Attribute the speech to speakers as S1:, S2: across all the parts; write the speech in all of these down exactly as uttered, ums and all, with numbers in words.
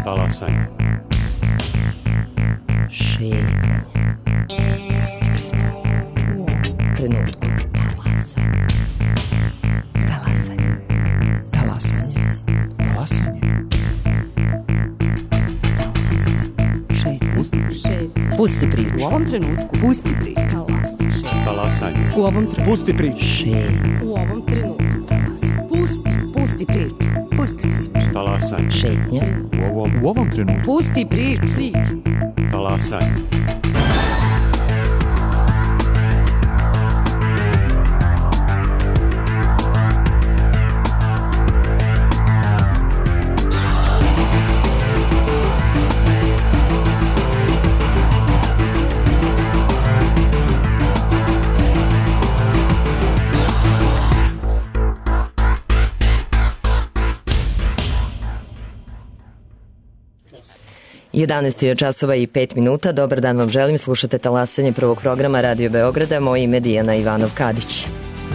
S1: Talasanje.
S2: Šetnje. Pusti priču. U ovom trenutku. Talasanje. Talasanje. Talasanje.
S3: Talasanje.
S2: Šetnje. Pusti priču.
S4: U ovom trenutku. Pusti priču.
S1: Talasanje.
S4: U ovom trenutku.
S3: Pusti priču.
S2: Šetnje.
S4: U ovom trenutku. Pusti. Pusti priču. Pusti priču.
S1: Talasanje.
S2: Šetnje.
S1: U ovom,
S3: U ovom trenutku.
S4: Pusti priču. Priču.
S1: talasanje.
S2: jedanaest je časova i pet minuta. Dobar dan vam želim. Slušate talasanje prvog programa Radio Beograda. Moje ime je Dijana Ivanov-Kadić.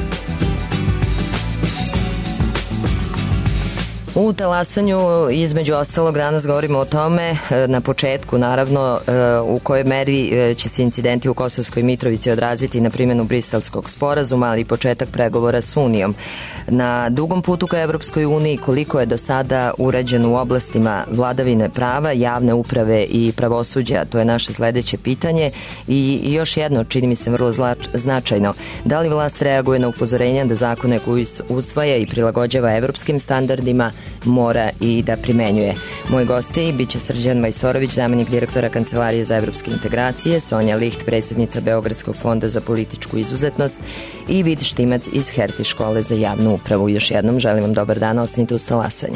S2: U talasanju, između ostalog, danas govorimo o tome, na početku naravno, u kojoj meri će se incidenti u Kosovskoj Mitrovici odraziti na primjenu Briselskog sporazuma, ali i početak pregovora s Unijom. Na dugom putu ka Evropskoj uniji, koliko je do sada urađeno u oblastima vladavine prava, javne uprave i pravosuđa, to je naše sledeće pitanje. I još jedno, čini mi se vrlo značajno, da li vlast reaguje na upozorenja da zakone koji usvaja i prilagođava evropskim standardima mora i da primenjuje. Moji gosti biće Srđan Majstorović, zamenik direktora Kancelarije za evropske integracije, Sonja Licht, predsjednica Beogradskog fonda za političku izuzetnost i Vid Štimac iz Hertie škole za javnu upravu. Još jednom želim vam dobar dan, ostanite uz talasanje.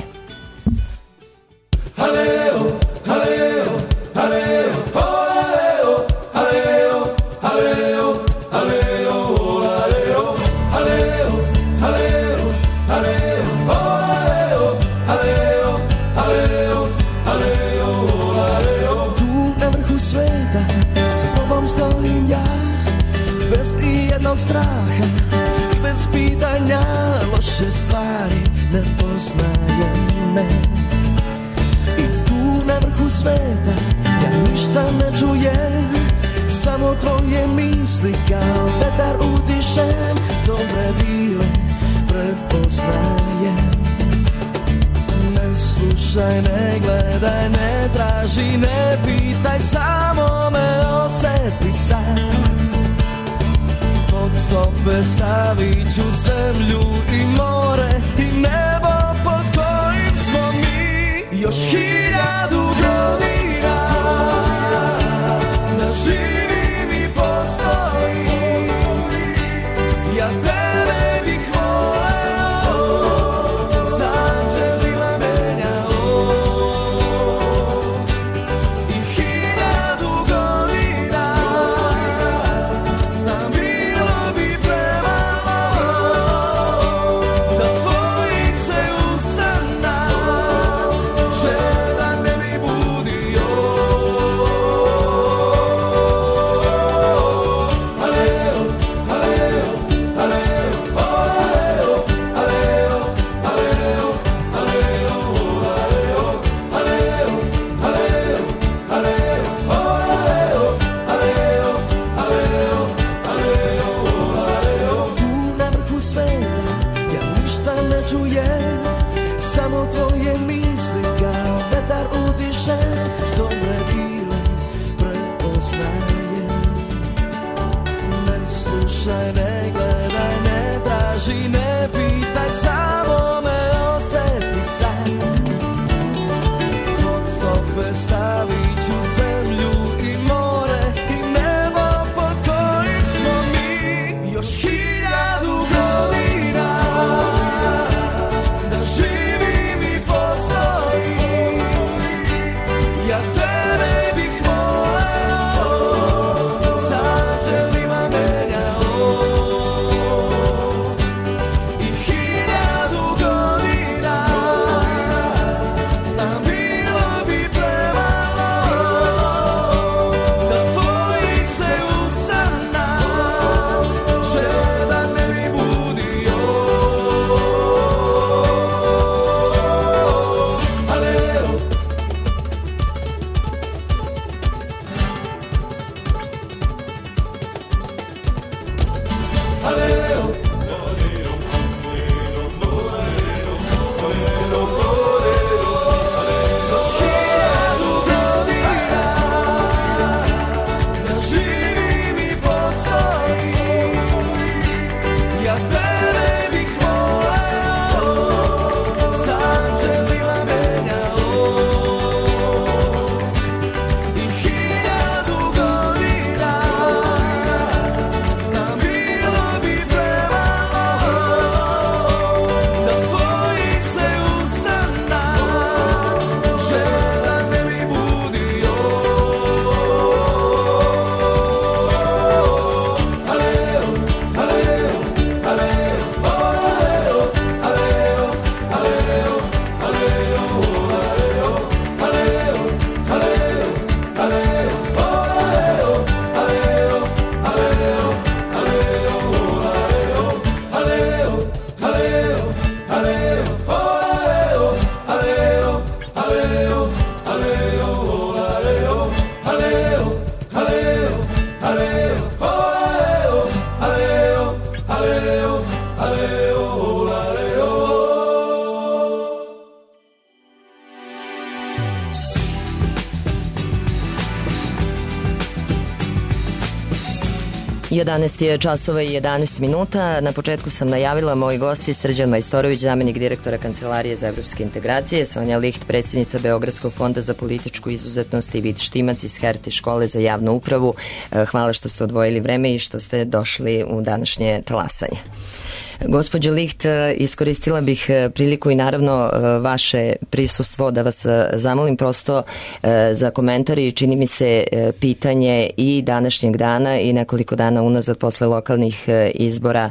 S5: Haleo, haleo, haleo, haleo, haleo, haleo, haleo, haleo, haleo, haleo, haleo, haleo, haleo, haleo, haleo. Tu na vrhu sveta sa tobom stojim ja, bez ijednog straha i bez pitanja, loše stvari ne poznajem me. I tu na vrhu sveta ja ništa ne čujem, samo tvoje misli kao vetar utišem, dobre bile prepoznajem. Ne slušaj, ne gledaj, ne traži, ne pitaj, samo me osjeti sam. Pod stope stavit ću zemlju i more i nebo pod kojim smo mi još hiljadu godina. Da živim i postojim, ja tebe bih voleo, zađevila menjao. I hiljadu godina, znam bilo bi premalo, da s tvojih se usana žedan ne bi budio. Haleo, haleo, haleo, haleo, haleo, haleo, haleo, haleo, haleo, haleo, haleo, haleo, haleo, haleo, haleo. Tu na vrhu sveta ja ništa ne čujem, samo tvoje misli kao vetar utišem, dobre bile prepoznajem. Ne slušaj, ne gledaj, ne traži, ne pitaj, samo me osjeti sam. Pod stope stavit ću zemlju i more i nebo pod kojim smo mi još hiljadu godina. Da aleo, aleo.
S2: jedanaest je časova i jedanaest minuta. Na početku sam najavila moji gosti Srđan Majstorović, zamenik direktora Kancelarije za evropske integracije, Sonja Licht, predsjednica Beogradskog fonda za političku izuzetnost i Vid Štimac iz Hertie škole za javnu upravu. Hvala što ste odvojili vreme i što ste došli u današnje talasanje. Gospođo Licht, iskoristila bih priliku i naravno vaše prisustvo da vas zamolim prosto za komentar i čini mi se pitanje i današnjeg dana i nekoliko dana unazad posle lokalnih izbora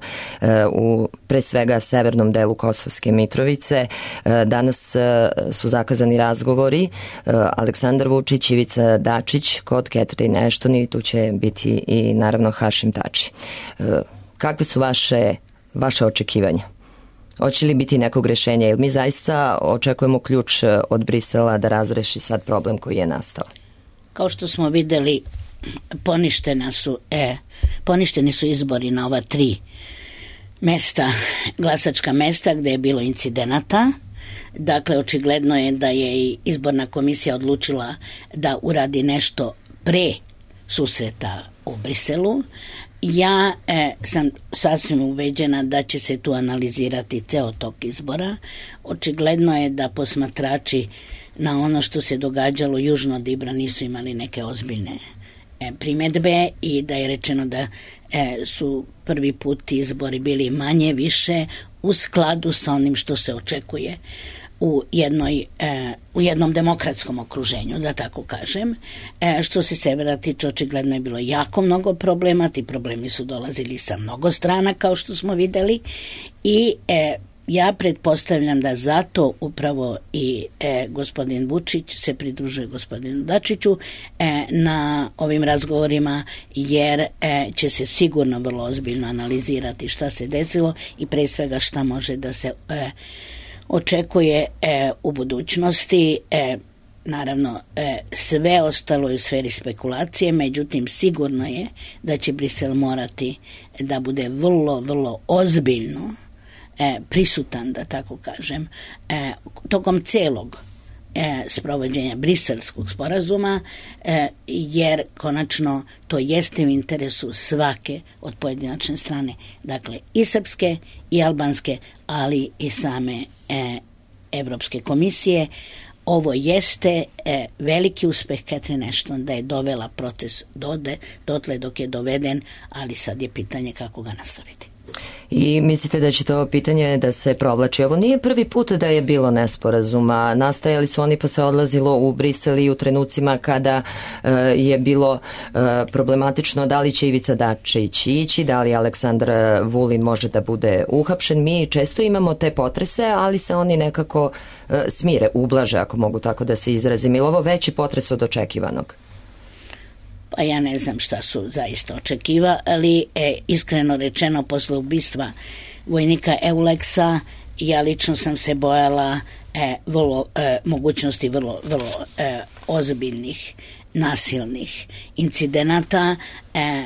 S2: u pre svega severnom delu Kosovske Mitrovice. Danas su zakazani razgovori Aleksandar Vučić, Ivica Dačić kod Catherine Ashton i tu će biti i naravno Hašim Tači. Kakve su vaše vaše očekivanja? Hoće li biti nekog rešenja? Jer mi zaista očekujemo ključ od Brisela da razreši sad problem koji je nastao.
S3: Kao što smo videli, poništena su, e, poništeni su izbori na ova tri mesta, glasačka mesta gde je bilo incidenata. Dakle, očigledno je da je i izborna komisija odlučila da uradi nešto pre susreta u Briselu. Ja e, sam sasvim ubeđena da će se tu analizirati ceo tok izbora. Očigledno je da posmatrači na ono što se događalo južno od Ibra nisu imali neke ozbiljne e, primedbe i da je rečeno da e, su prvi put izbori bili manje više u skladu sa onim što se očekuje u, jednoj, e, u jednom demokratskom okruženju, da tako kažem. E, što se severa tiče, očigledno je bilo jako mnogo problema, ti problemi su dolazili sa mnogo strana, kao što smo videli, i e, ja pretpostavljam da zato upravo i e, gospodin Vučić se pridružuje gospodinu Dačiću e, na ovim razgovorima, jer e, će se sigurno vrlo ozbiljno analizirati šta se desilo i pre svega šta može da se e, očekuje e, u budućnosti. E, naravno, e, sve ostalo je u sferi spekulacije, međutim sigurno je da će Brisel morati da bude vrlo, vrlo ozbiljno e, prisutan, da tako kažem, e, tokom celog e, sprovođenja briselskog sporazuma, e, jer konačno to jeste u interesu svake od pojedinačne strane, dakle i srpske i albanske, ali i same e, Evropske komisije. Ovo jeste e, veliki uspeh Catherine Ashton da je dovela proces dode, dotle dok je doveden, ali sad je pitanje kako ga nastaviti.
S2: I mislite da će to pitanje da se provlači? Ovo nije prvi put da je bilo nesporazuma. Nastajali su oni pa se odlazilo u Brisel i u trenucima kada e, je bilo e, problematično da li će Ivica Dačić ići, da li Aleksandar Vulin može da bude uhapšen. Mi često imamo te potrese, ali se oni nekako e, smire, ublaže, ako mogu tako da se izrazim. Ili ovo veći potres od očekivanog?
S3: Pa ja ne znam šta su zaista očekiva, ali e, iskreno rečeno posle ubistva vojnika Euleksa ja lično sam se bojala e, vrlo, e, mogućnosti vrlo, vrlo e, ozbiljnih nasilnih incidenata. E,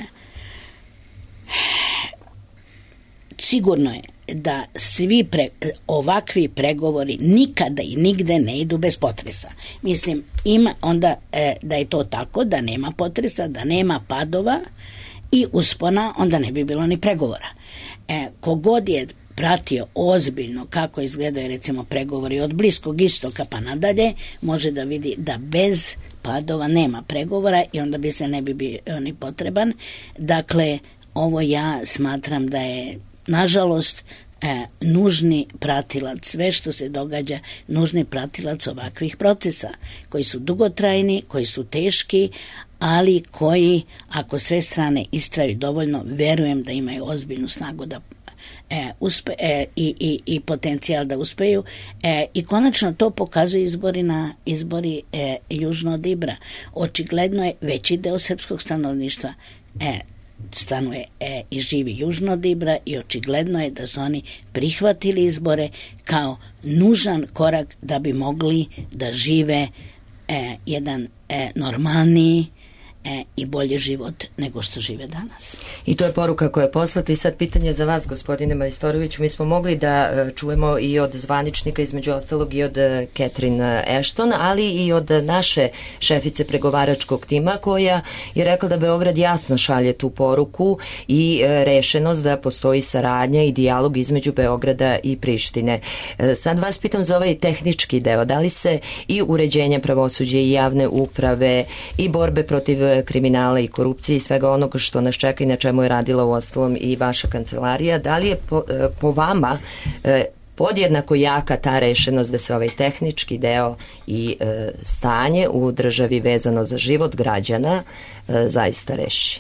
S3: sigurno je da svi pre, ovakvi pregovori nikada i nigde ne idu bez potresa. Mislim, ima onda e, da je to tako, da nema potresa, da nema padova i uspona, onda ne bi bilo ni pregovora. E, kogod je pratio ozbiljno kako izgledaju recimo pregovori od Bliskog istoka pa nadalje, može da vidi da bez padova nema pregovora i onda bi se ne bi bio ni potreban. Dakle, ovo ja smatram da je nažalost e, nužni pratilac, sve što se događa, nužni pratilac ovakvih procesa koji su dugotrajni, koji su teški, ali koji, ako sve strane istraju dovoljno, verujem da imaju ozbiljnu snagu da e, uspe, e, i, i, i potencijal da uspeju. E, I konačno to pokazuju izbori na izbori e, južno od Ibra. Očigledno je veći deo srpskog stanovništva e, stanuje e, i živi južno od Ibra i očigledno je da su oni prihvatili izbore kao nužan korak da bi mogli da žive e, jedan e, normalniji e, i bolji život nego što žive danas.
S2: I to je poruka koja je poslata. I sad pitanje za vas, gospodine Majstoroviću. Mi smo mogli da čujemo i od zvaničnika, između ostalog i od Catherine Ashton, ali i od naše šefice pregovaračkog tima, koja je rekla da Beograd jasno šalje tu poruku i rešenost da postoji saradnja i dijalog između Beograda i Prištine. Sad vas pitam za ovaj tehnički deo. Da li se i uređenje pravosuđa i javne uprave i borbe protiv kriminala i korupcije i svega onoga što nas čeka i na čemu je radila u ostalom i vaša kancelarija, da li je po, po vama podjednako jaka ta rešenost da se ovaj tehnički deo i e, stanje u državi vezano za život građana e, zaista reši?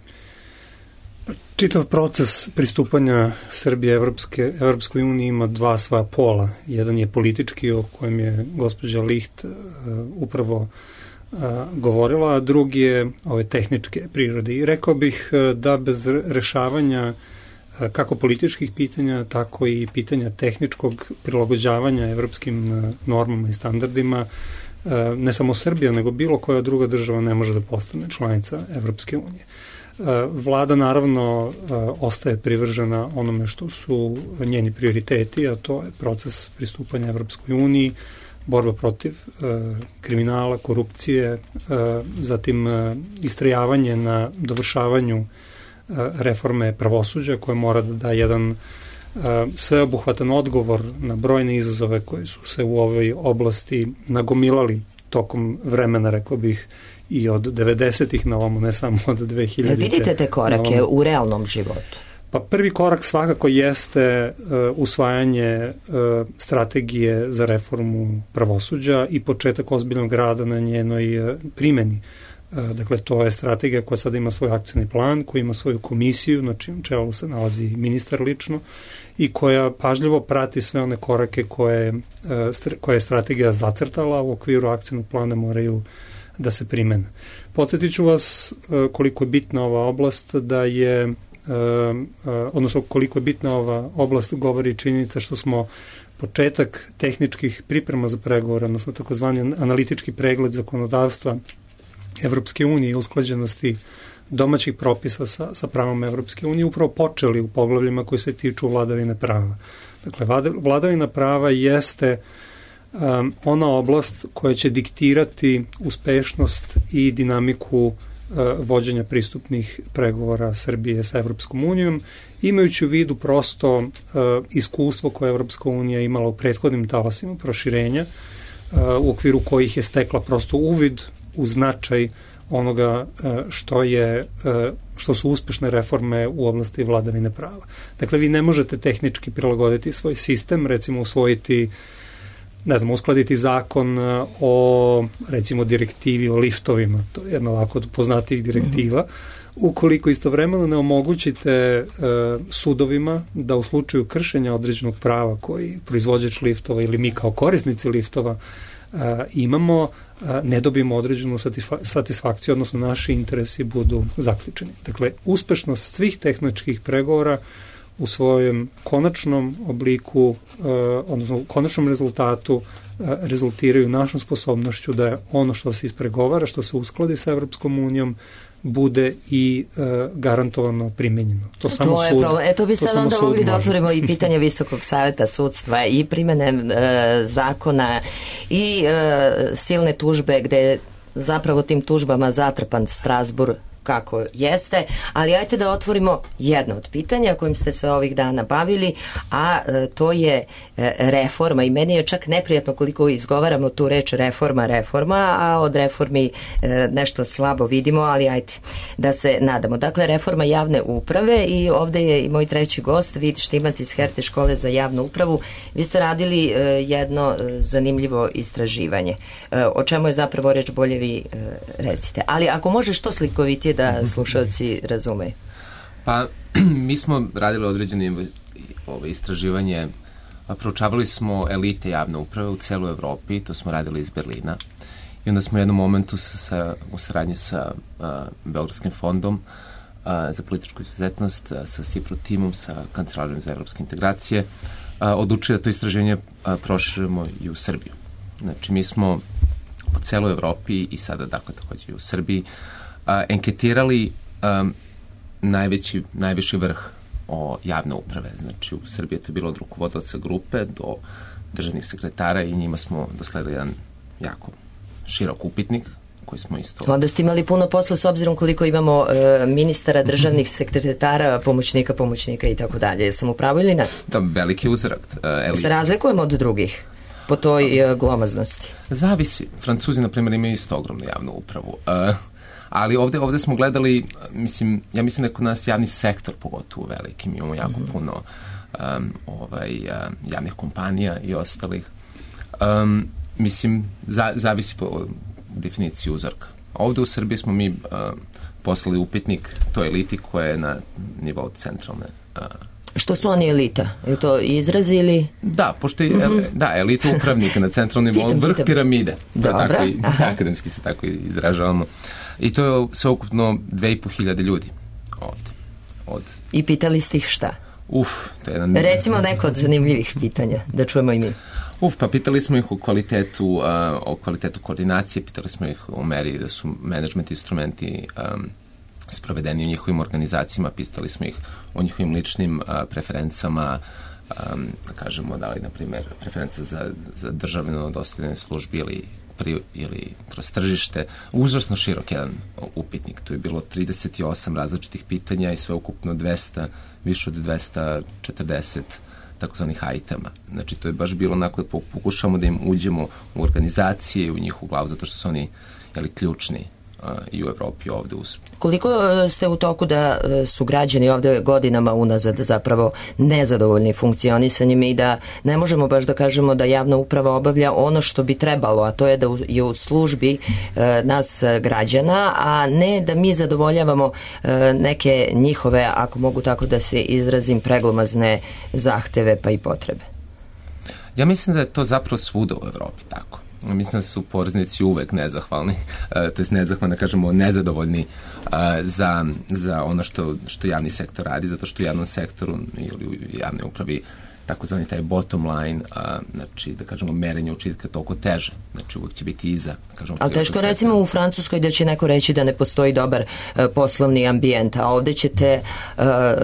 S6: Čitav proces pristupanja Srbije Evropske, Evropskoj uniji ima dva sva pola. Jedan je politički, o kojem je gospođa Licht uh, upravo uh, govorila, a drugi je ove tehničke prirode. I rekao bih uh, da bez rešavanja uh, kako političkih pitanja, tako i pitanja tehničkog prilagođavanja evropskim uh, normama i standardima, uh, ne samo Srbija, nego bilo koja druga država ne može da postane članica Evropske unije. Vlada naravno ostaje privržena onome što su njeni prioriteti, a to je proces pristupanja Evropskoj uniji, borba protiv kriminala, korupcije, zatim istrajavanje na dovršavanju reforme pravosuđa koje mora da da jedan sveobuhvatan odgovor na brojne izazove koji su se u ovoj oblasti nagomilali tokom vremena, rekao bih, i od devedesetih na ovamo, ne samo od dve hiljadite.
S2: Vidite te korake u realnom životu?
S6: Pa prvi korak svakako jeste uh, usvajanje uh, strategije za reformu pravosuđa i početak ozbiljnog rada na njenoj uh, primeni. Uh, dakle, to je strategija koja sada ima svoj akcioni plan, koja ima svoju komisiju, na čijem čelu se nalazi ministar lično i koja pažljivo prati sve one korake koje, uh, koje je strategija zacrtala. U okviru akcionog plana moraju da se primene. Podsjetit ću vas uh, koliko je bitna ova oblast, da je, uh, uh, odnosno koliko je bitna ova oblast govori činjenica što smo početak tehničkih priprema za pregovore, odnosno takozvani analitički pregled zakonodavstva Evropske unije i usklađenosti domaćih propisa sa, sa pravom Evropske unije upravo počeli u poglavljima koji se tiču vladavine prava. Dakle, vladavina prava jeste Um, ona oblast koja će diktirati uspešnost i dinamiku uh, vođenja pristupnih pregovora Srbije sa Evropskom unijom, imajući u vidu prosto uh, iskustvo koje Evropska unija imala u prethodnim talasima proširenja, uh, u okviru kojih je stekla prosto uvid u značaj onoga uh, što je uh, što su uspešne reforme u oblasti vladavine prava. Dakle, vi ne možete tehnički prilagoditi svoj sistem, recimo usvojiti ne znam, uskladiti zakon o, recimo, direktivi o liftovima, to je jedna ovako od poznatijih direktiva, ukoliko istovremeno ne omogućite e, sudovima da u slučaju kršenja određenog prava koji proizvođač liftova ili mi kao korisnici liftova e, imamo, e, ne dobijemo određenu satisfa- satisfakciju, odnosno naši interesi budu zaključeni. Dakle, uspešnost svih tehničkih pregovora u svojem konačnom obliku, uh, odnosno u konačnom rezultatu uh, rezultiraju našom sposobnošću da je ono što se ispregovara, što se uskladi sa Evropskom unijom, bude i uh, garantovano primenjeno. To, to samo
S2: je
S6: sud.
S2: E to bi sad onda mogli da otvorimo i pitanje Visokog saveta sudstva i primene uh, zakona i uh, silne tužbe gde zapravo tim tužbama zatrpan Strazburg kako jeste, ali ajte da otvorimo jedno od pitanja kojim ste se ovih dana bavili, a e, to je e, reforma i meni je čak neprijatno koliko izgovaramo tu reč reforma, reforma, a od reformi e, nešto slabo vidimo, ali ajte da se nadamo. Dakle, reforma javne uprave i ovde je i moj treći gost, Vid Štimac iz Hertie škole za javnu upravu. Vi ste radili e, jedno e, zanimljivo istraživanje. E, o čemu je zapravo reč, bolje vi e, recite. Ali ako može što slikovitije da slušalci razumeju.
S7: Pa, mi smo radili određene ovo istraživanje, proučavali smo elite javne uprave u celoj Evropi, to smo radili iz Berlina i onda smo u jednom momentu sa, sa, u saradnji sa uh, Beogradskim fondom uh, za političku izuzetnost, uh, sa SIPRO timom, sa Kancelarijom za evropske integracije, uh, odlučili da to istraživanje uh, proširimo i u Srbiju. Znači, mi smo po celoj Evropi i sada, dakle, takođe i u Srbiji, a, enketirali a, najveći, najviši vrh o javne uprave. Znači u Srbiji to je bilo od rukovodilaca grupe do državnih sekretara i njima smo dosledili jedan jako širok upitnik koji smo isto...
S2: Onda ste imali puno posla s obzirom koliko imamo e, ministara, državnih sekretara, pomoćnika, pomoćnika i tako dalje. Jesam u pravu ili ne?
S7: Da, veliki uzorak. Uh,
S2: se razlikujemo od drugih po toj uh, glomaznosti?
S7: Zavisi. Francuzi, na primjer, imaju isto ogromnu javnu upravu. Uh, ali ovde, ovde smo gledali, mislim, ja mislim da je kod nas javni sektor pogotovo veliki. Mi imamo jako mm-hmm. puno um, ovaj, uh, javnih kompanija i ostalih. Um, mislim, za, zavisi po definiciji uzorka. Ovde u Srbiji smo mi uh, poslali upitnik toj eliti koja je na nivou centralne. Uh,
S2: Što su oni elita? Je to izraz ili...
S7: Da, pošto je, mm-hmm. da, elita upravnika na centralnom nivou, vrh piramide.
S2: Dobro.
S7: Tako i, akademski se tako izražavamo. I to je sveukupno dve i po hiljade ljudi ovde. Od...
S2: I pitali ste ih šta?
S7: Uf, to je jedan...
S2: Recimo neko od zanimljivih pitanja, da čujemo i mi.
S7: Uf, pa pitali smo ih o kvalitetu, uh, o kvalitetu koordinacije, pitali smo ih o meri da su management instrumenti um, sprovedeni u njihovim organizacijama, pitali smo ih o njihovim ličnim uh, preferencama, um, da kažemo, da li, na primjer, preferenca za, za državno dostavljene službi ili, pri, ili kroz tržište. Užasno širok jedan upitnik. Tu je bilo trideset osam različitih pitanja i sve ukupno dvesta, više od dvesta četrdeset takozvanih itema. Znači, to je baš bilo onako da pokušamo da im uđemo u organizacije, u njihovu glavu, zato što su oni jeli, ključni uh, i u Evropi ovde. Uz...
S2: Koliko ste u toku da su građani ovde godinama unazad zapravo nezadovoljni funkcionisanjem i da ne možemo baš da kažemo da javna uprava obavlja ono što bi trebalo, a to je da je u službi uh, nas građana, a ne da mi zadovoljavamo uh, neke njihove, ako mogu tako da se izrazim, preglomazne zahteve pa i potrebe?
S7: Ja mislim da je to zapravo svuda u Evropi tako. Mislim da su poreznici uvek nezahvalni, uh, to jest nezahvalni, da kažemo nezadovoljni uh, za, za ono što, što javni sektor radi, zato što u javnom sektoru ili u javnoj upravi takozvani taj bottom line, a, znači, da kažemo, merenje učitka toliko teže. Znači, uvijek će biti iza. Da kažemo,
S2: ali teško recimo u Francuskoj da će neko reći da ne postoji dobar uh, poslovni ambijent, a ovde ćete uh,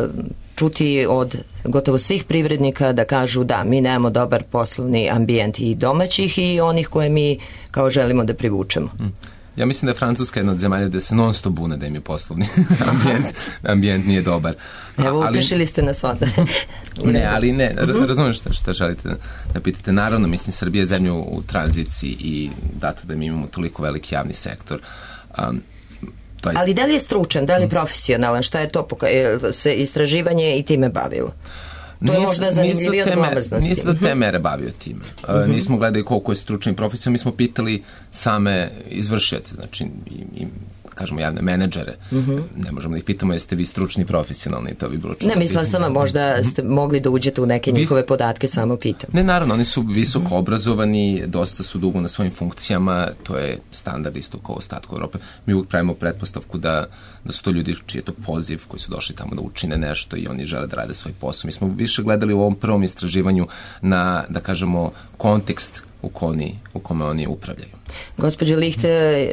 S2: čuti od gotovo svih privrednika da kažu da, mi nemamo dobar poslovni ambijent i domaćih i onih koje mi kao želimo da privučemo.
S7: Mm. Ja mislim da je Francuska jedna od zemalja da se non stop bune da im je poslovni ambijent, ambijent nije dobar.
S2: Evo, ali, utešili ste nas onda.
S7: Ne, ali ne, razumijem šta, šta želite da pitate. Naravno, mislim, Srbija je zemlja u tranziciji i dato da mi imamo toliko veliki javni sektor. Um, to je... Ali
S2: da li je stručan, da li je profesionalan, šta je to se istraživanje i time bavilo? To je možda zanimljivije od glomaznosti.
S7: Nisam do te mere bavio time. Uh, uh-huh. Nismo gledali koliko je stručan i profesionalan, mi smo pitali same izvršioce, znači i, i kažemo javne menadžere. Uh-huh. Ne možemo da ih pitamo jeste vi stručni i profesionalni, to bi bilo čudno.
S2: Ne, mislila sam, možda ste mogli da uđete u neke njihove Vi... podatke, samo pitam.
S7: Ne, naravno, oni su visoko obrazovani, dosta su dugo na svojim funkcijama, to je standard isto kao ostatku Evrope. Mi uvijek pravimo pretpostavku da, da su to ljudi čiji je to poziv, koji su došli tamo da učine nešto i oni žele da rade svoj posao. Mi smo više gledali u ovom prvom istraživanju na, da kažemo, kontekst u, koni, u kome oni upravljaju.
S2: Gospođo Licht,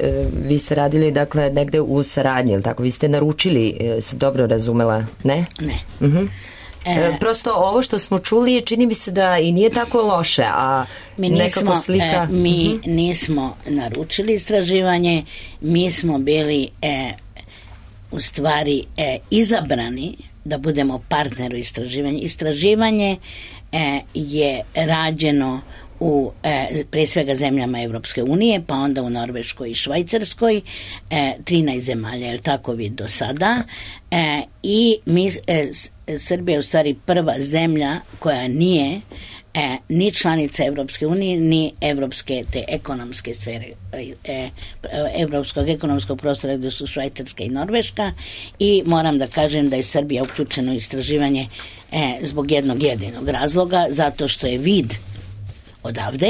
S2: vi ste radili dakle negde u saradnji, ili tako? Vi ste naručili, sam dobro razumela, ne?
S3: Ne.
S2: Uh-huh. E, Prosto ovo što smo čuli čini mi se da i nije tako loše, a
S3: mi nismo,
S2: nekako slika...
S3: E, mi uh-huh. nismo naručili istraživanje, mi smo bili e, u stvari e, izabrani da budemo partner u istraživanju. Istraživanje e, je rađeno u e, pre svega zemljama Evropske unije, pa onda u Norveškoj i Švajcarskoj, e, trinaest zemalja, je li tako vid do sada, e, i mi, e, Srbija je u stvari prva zemlja koja nije e, ni članica Evropske unije, ni evropske te ekonomske sfere, e, evropskog ekonomskog prostora gde su Švajcarska i Norveška, i moram da kažem da je Srbija uključena u istraživanje e, zbog jednog jedinog razloga, zato što je vid odavde,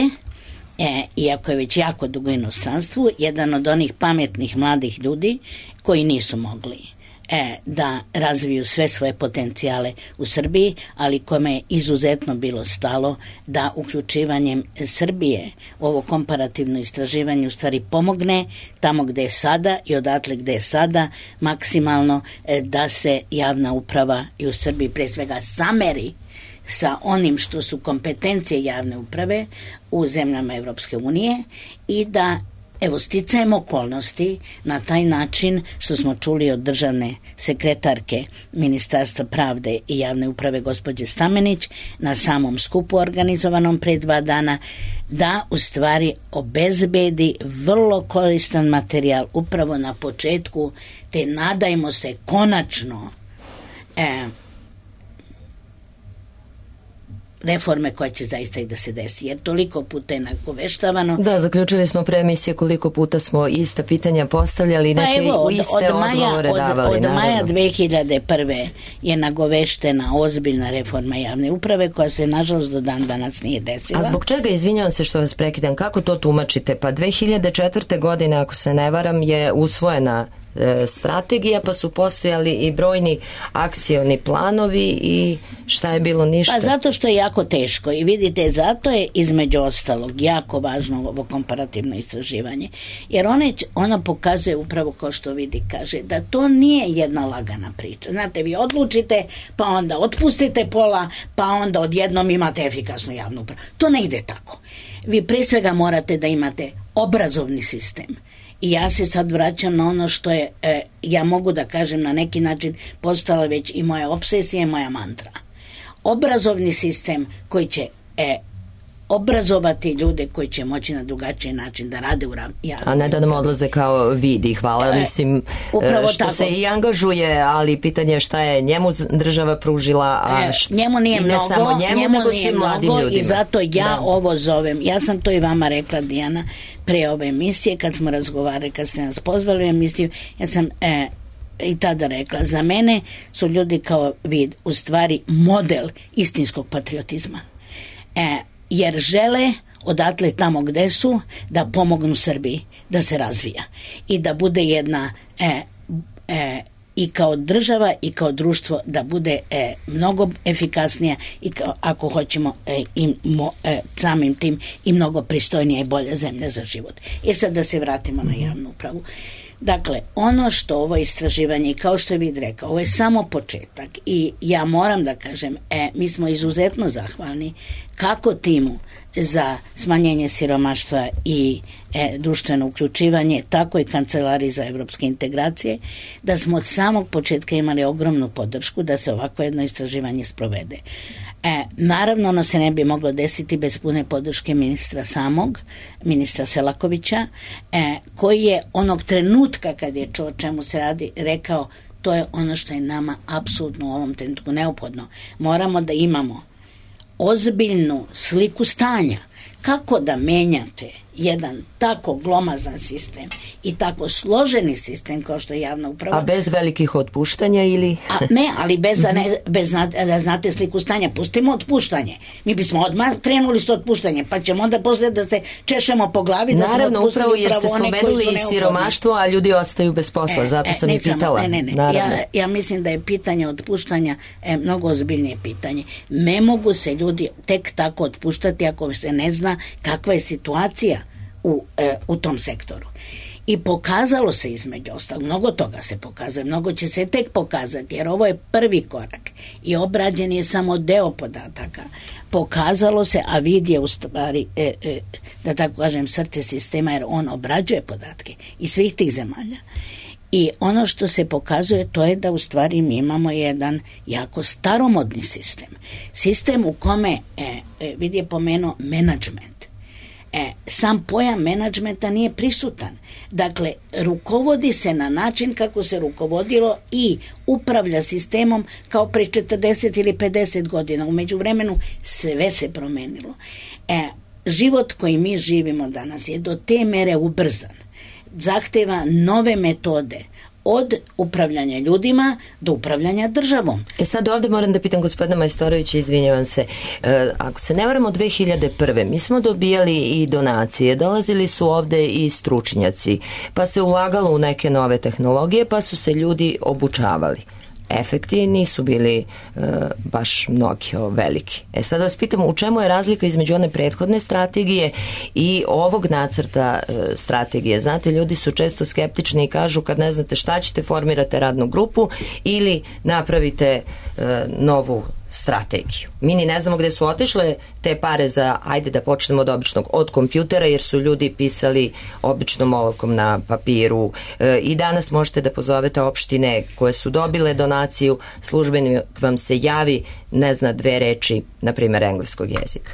S3: e, iako je već jako dugo inostranstvu, jedan od onih pametnih mladih ljudi koji nisu mogli e, da razviju sve svoje potencijale u Srbiji, ali kome je izuzetno bilo stalo da uključivanjem Srbije u ovo komparativno istraživanje u stvari pomogne tamo gde je sada i odatle gde je sada maksimalno e, da se javna uprava i u Srbiji pre svega sameri sa onim što su kompetencije javne uprave u zemljama Evropske unije i da evo sticajem okolnosti na taj način što smo čuli od državne sekretarke Ministarstva pravde i javne uprave gospođe Stamenić na samom skupu organizovanom pre dva dana da u stvari obezbedi vrlo koristan materijal upravo na početku te nadajmo se konačno e, reforme koja će zaista i da se desi, jer toliko puta je nagoveštavano.
S2: Da, zaključili smo pre emisije koliko puta smo ista pitanja postavljali, neke pa evo, od, iste od odgovore
S3: od,
S2: davali.
S3: Od
S2: naravno.
S3: maja dve hiljade prve je nagoveštena ozbiljna reforma javne uprave koja se nažalost do dan danas nije desila.
S2: A zbog čega, izvinjavam se što vas prekidam, kako to tumačite? Pa dve hiljade četvrte. godine, ako se ne varam, je usvojena strategija, pa su postojali i brojni akcioni planovi i šta je bilo, ništa?
S3: Pa zato što je jako teško i vidite, zato je između ostalog jako važno ovo komparativno istraživanje, jer one, ona pokazuje upravo kao što vidi, kaže da to nije jedna lagana priča. Znate, vi odlučite, pa onda otpustite pola, pa onda odjednom imate efikasnu javnu upravu. To ne ide tako. Vi pre svega morate da imate obrazovni sistem. I ja se sad vraćam na ono što je, e, ja mogu da kažem na neki način postala već i moja obsesija i moja mantra. Obrazovni sistem koji će e, obrazovati ljude koji će moći na drugačiji način da rade u javnom.
S2: A ne da nam odlaze kao vidi, hvala. E, Mislim, što tako. Se i angažuje, ali pitanje je šta je njemu država pružila, a šta,
S3: njemu nije
S2: i ne
S3: mnogo,
S2: samo njemu,
S3: njemu
S2: nego
S3: nije
S2: svim mladim
S3: mnogo
S2: ljudima.
S3: I zato ja
S2: da. ovo
S3: zovem, ja sam to i vama rekla, Dijana, pre ove emisije, kad smo razgovarali, kad ste nas pozvali u emisiju, ja sam e, i tada rekla, za mene su ljudi kao vid, u stvari model istinskog patriotizma. E, jer žele odatle tamo gde su da pomognu Srbiji da se razvija i da bude jedna e, e, i kao država i kao društvo da bude e, mnogo efikasnija i kao, ako hoćemo e, i mo, e, samim tim i mnogo pristojnija i bolja zemlja za život. I sad da se vratimo na javnu upravu. Dakle, ono što ovo istraživanje, kao što je vid rekao, ovo je samo početak i ja moram da kažem, e, mi smo izuzetno zahvalni kako timu za smanjenje siromaštva i e, društveno uključivanje, tako i Kancelariji za evropske integracije, da smo od samog početka imali ogromnu podršku da se ovako jedno istraživanje sprovede. E, naravno, ono se ne bi moglo desiti bez pune podrške ministra samog, ministra Selakovića, e, koji je onog trenutka kad je čuo o čemu se radi, rekao to je ono što je nama apsolutno u ovom trenutku neophodno. Moramo da imamo ozbiljnu sliku stanja. Kako da menjate jedan tako glomazan sistem i tako složeni sistem kao što je javna uprava.
S2: A bez velikih otpuštanja ili?
S3: A, ne, ali bez, da, ne, bez da znate sliku stanja. Pustimo otpuštanje. Mi bismo odmah krenuli s otpuštanjem, pa ćemo onda posle da se češemo po glavi da
S2: naravno,
S3: smo otpustili
S2: upravo jer ste spomenuli i siromaštvo, a ljudi ostaju bez posla, e, zato
S3: e,
S2: sam i pitala.
S3: Ne, ne, ne. Ja, ja mislim da je pitanje otpuštanja e, mnogo ozbiljnije pitanje. Ne mogu se ljudi tek tako otpuštati ako se ne zna kakva je situacija U, e, u tom sektoru. I pokazalo se između ostalog, mnogo toga se pokazuje, mnogo će se tek pokazati, jer ovo je prvi korak i obrađen je samo deo podataka. Pokazalo se, a vid je u stvari, e, e, da tako kažem, srce sistema, jer on obrađuje podatke iz svih tih zemalja. I ono što se pokazuje to je da u stvari mi imamo jedan jako staromodni sistem. Sistem u kome, e, e, vid je pomenuo menadžment. E, sam pojam menadžmenta nije prisutan. Dakle, rukovodi se na način kako se rukovodilo i upravlja sistemom kao pre četrdeset ili pedeset godina. U međuvremenu sve se promenilo. E, život koji mi živimo danas je do te mere ubrzan. Zahteva nove metode, od upravljanja ljudima do upravljanja državom.
S2: E sad ovde moram da pitam gospodina Majstorovića, izvinjavam se, e, ako se ne varamo dve hiljade prve. mi smo dobijali i donacije, dolazili su ovde i stručnjaci, pa se ulagalo u neke nove tehnologije, pa su se ljudi obučavali. Efekti nisu bili e, baš mnogi, o, veliki. E sad vas pitam, u čemu je razlika između one prethodne strategije i ovog nacrta e, strategije? Znate, ljudi su često skeptični i kažu kad ne znate šta ćete, formirate radnu grupu ili napravite e, novu strategiju. Mi ni ne znamo gde su otišle te pare za, ajde da počnemo od običnog, od kompjutera, jer su ljudi pisali običnom olovkom na papiru. E, I danas možete da pozovete opštine koje su dobile donaciju, službenik vam se javi, ne zna dve reči, na primjer engleskog jezika.